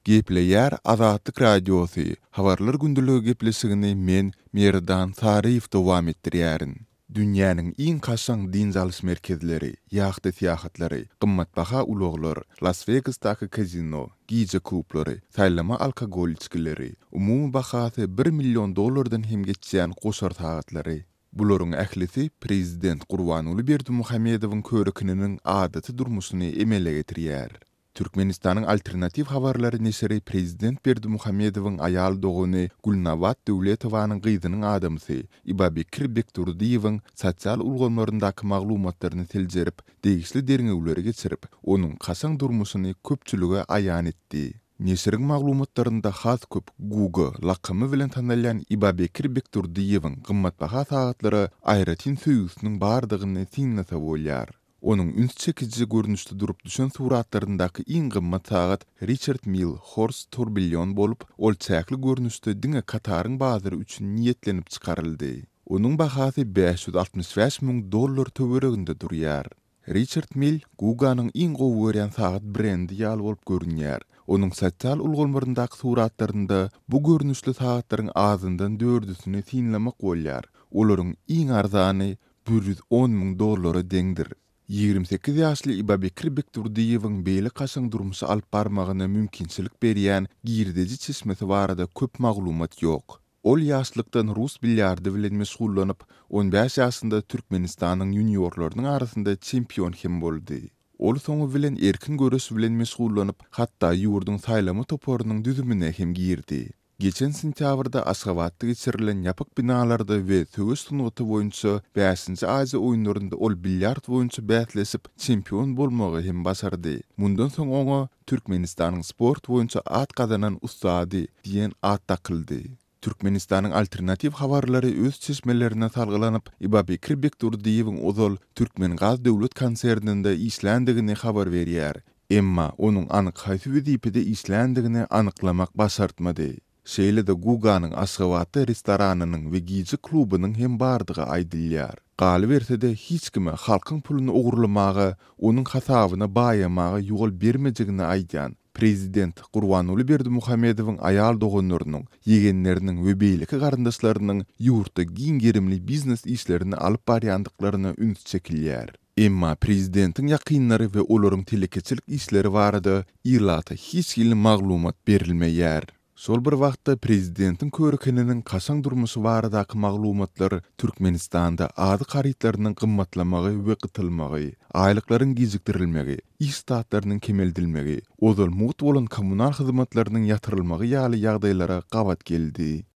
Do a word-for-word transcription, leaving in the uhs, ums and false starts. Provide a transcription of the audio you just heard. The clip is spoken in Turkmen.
Gepleýär Azatlyk Radiosu. Habarlar gündüligi geplesigini men Merdan Sariýew dowam etdirýärin. Dünýäniň iň kaçaň dinzalys merkezleri, ýagty tiýahatlary, gymmatbaha ulaglar, Las Vegasdaky kazino, gije klublary, saýlama alkogol içkileri, umumy bahasy bir million dollardan hem geçýän goşar taýatlary. Bularyň ählisi prezident Gurbanuly Berdimuhamedowyň körekiniň adaty durmuşyny emele getirýär. Türkmenistanyň alternativ habarlary neşeri prezident Berdimuhamedowyň aýal doguny Gulnawat Döwletowanyň gyzynyň adamsy Ibabekir Bekturdiýewiň sosial ulgamlaryndaky maglumatlaryny teljerip, degişli derňewleri geçirip, onuň kaçaň durmuşyny köpçülige aýan etdi. Neşeriň maglumatlarynda has köp Google lakamy bilen tanylýan Ibabekir Bekturdiýewiň gymmatbaha sagatlary aýratyn süýüsiniň bardygyny tiňlese bolýar. Onun üns çekici görünüşde durup düşen suratlarındaky iň gymmat sagat Richard Mille Horse Tourbillon bolup, ol çäkli görünüşde diňe Kataryň bazary üçin niýetlenip çykaryldy. Onun bahasy beş yüz altmış beş miň dollar töwereginde durýar. Richard Mille Google'nyň iň gowy berýän sagat brendi ýaly bolup görünýär. Onun sosial ulgamlaryndaky suratlarynda bu görünüşli sagatlaryň azyndan dördüsini tinlemek bolýar. Olaryň iň arzany bir yüz on miň dollara deňdir. ýigirme sekiz ýaşly Ibabekir Bekturdiýewiň beýle kaçaň durmuşy alyp barmagyna mümkinçilik berýän girdeji çeşmesi barada köp maglumat ýok. Ol ýaşlykdan rus bilýardy bilen meşgullanyp, on beş ýaşynda Türkmenistanyň juniorlarynyň arasynda çempion hem boldy. Ol soňu bilen erkin göreş bilen meşgullanyp, hatda ýurduň saýlama toparynyň düzümine hem girdi. Geçen sentýabrda Aşgabatda geçirilen ýapyk binalarda we söwüş sunuty boýunça beşinji Aziýa oýunlarynda ol biljard boýunça bätlesip çempion bolmagy hem başardy. Mundan soň oňa Türkmenistanyň sport boýunça at gazanan ustady diýen at takyldy. Türkmenistanyň alternativ habarlary öz çeşmelerine salgylanyp, Ibabekir Bekturdiýewiň ozal Türkmen Gaz döwlet konserninde işländigini habar berýär. Emma onuň anyk haýsy wezipede işländigini anyklamak başartmady. Şeýle de Google'nyň Aşgabatda restoranynyň we gije klubynyň hem bardygy aýdylýar. Galy berse de hiç kime halkyň puluny ogurlamagy, onuň hasabyna baýamagy ýol bermejegini aýdýan prezident Gurbanuly Berdimuhamedowyň aýal dogunlarynyň, ýegenleriniň we beýleki garyndaşlarynyň ýurtda giň gerimli biznes işlerini alyp barýandyklaryna üns çekilýär. Emma prezidentiň ýakynlary we olaryň telekeçilik işleri barada ýylata hiç ýyly maglumat berilmeýär. Sol bir wagtda prezidentiň körekeniniň kaçaň durmuşy baradaky maglumatlar Türkmenistanda ady garytlarynyň gymmatlamagy we gytylmagy, aýlyklaryň gijikdirilmegi, iş statlarynyň kemeldilmegi, ozal mut bolan kommunal hyzmatlarynyň ýatyrylmagy ýaly ýagdaýlara gabat geldi.